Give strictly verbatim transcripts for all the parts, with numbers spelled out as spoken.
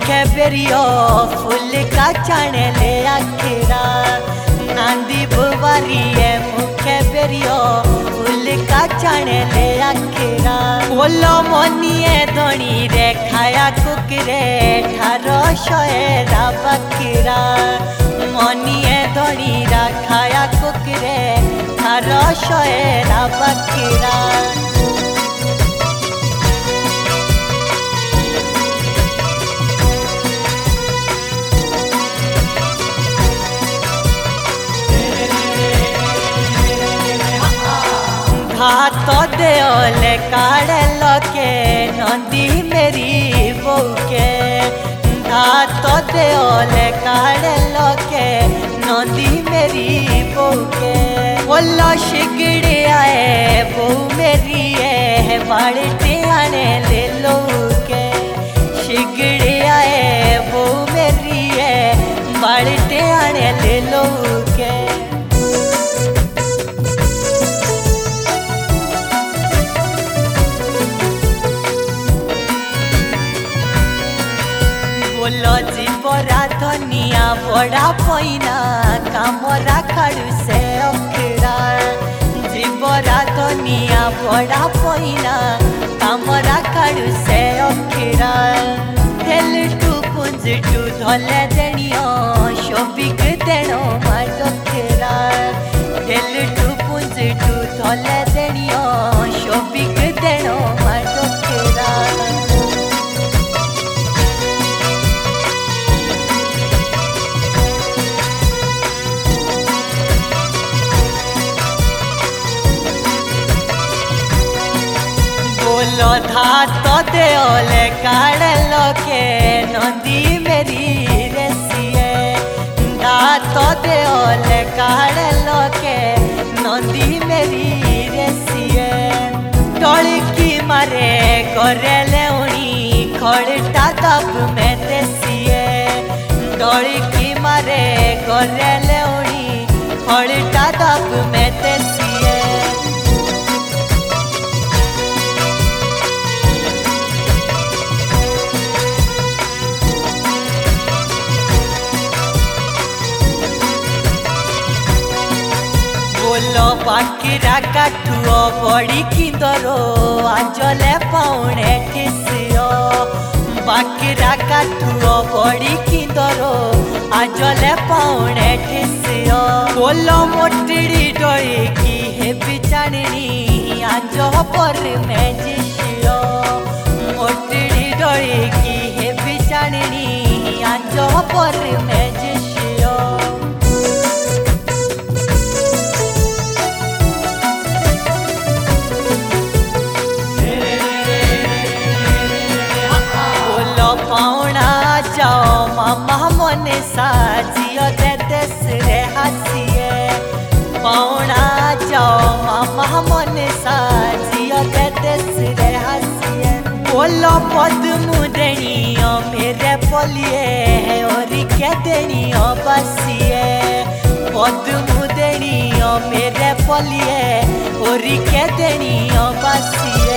मुखे बेरियो फूल का चाणे ले आखिरा नांदी बुवारी है मुखे बेरियो फूल का चाणे ले आखिरा बोलो मनिए धनी रे खाया कुकरे ठारो शोएरा बखिरा मनिए धनी रा खाया कुकरे ठारो शोएरा बखिरा हाथ देओले काढ़े लोके नंदी मेरी बउके हाथ देओले काढ़े लोके नंदी मेरी बउके बोलो शिगड़ी आए बहू मेरी है बाल्टी आने ले लोके शिगड़ी आए बहू मेरी है बाल्टी आने ले लोके बोलो जीवरा धनिया बड़ा पैना कामरा खाड़ू से अखड़ा जीवरा धनिया बड़ा पैना कामरा खाड़ू से अखड़ा हेल टू पुंज टू धले देनियो शोभिक देनो माटोखेरा हेल टू पुंज टू धले देनियो शोभिक देनो माटोखेरा बोलो धात देओले काढ़े लोके नंदी मेरी रेसिए धात देओले काढ़े लोके नंदी मेरी रेसिए टोलकी मारे गोरेले उनी खड़टा दब में देसिए टोलकी मारे गोरेले उनी खड़टा दब में देसिए बोलो बाकीरा काठुओ बड़ी किंदरो आजले पाउने ठिसियो बाकीरा काठुओ बड़ी किंदरो आजले पाउने ठिसियो बोलो मोटड़ी डोई की है बिचानी आज पर में जिशियो मोटड़ी डोई की है बिचानी आज पर में जिशियो जाओ मामा मने साजियो दे देस रे हसिए पौना जाओ मामा मने साजियो दे देस रे हसिए बोलो पद्मु देनियो मेरे पोलिए और के देनियो बसिए पद्मु देनियो मेरे पोलिए और के देनियो बसिए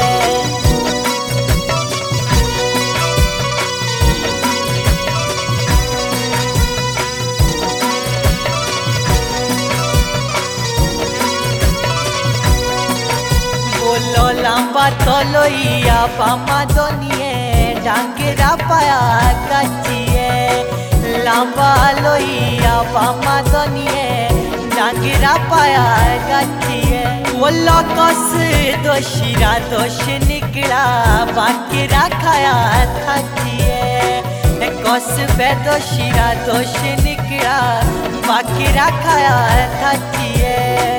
बोलो लंबा तोलोइया पामा दोनिए डांगरा पाया गचिए लंबा लोइया पामा दोनिए डांगरा पाया गचिए बोलो कस दोशिरा दोष निकला बाकी रखाया थाचिए कस बे दोशिरा दोष निकला बाकी रखाया थाचिए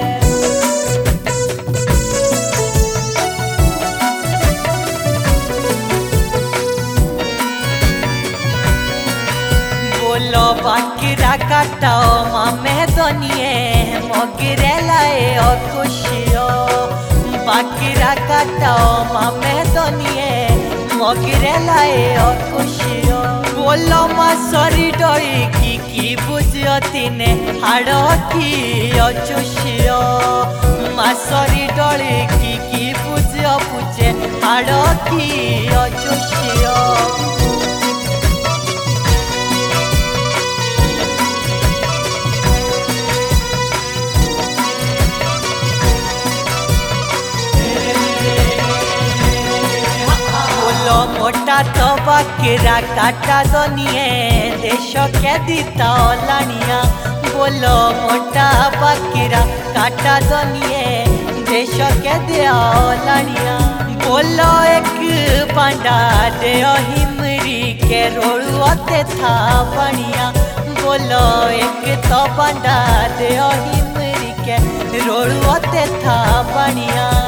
बोलो बाकीरा काटाओ मामे दोनिए मोगिरे लाए ओ खुशियो बाकीरा काटाओ मामे दोनिए मोगिरे लाए ओ खुशियो बोलो मासरी डोई की की बुझियो तिने हाड़ो की ओ चुशियो मासरी डोई की की बुझियो पूछे हाड़ो की ओ चुशियो बाकेरा काटा दोनिए देश के दीता लानिया बोलो मोटा बाकेरा काटा दोनिए देश के दिया लानिया बोलो एक पांडा दे हिमरी के रोड़ुआते था बनिया बोलो एक तो पांडा दे हिमरी के रोड़ुआते था बनिया।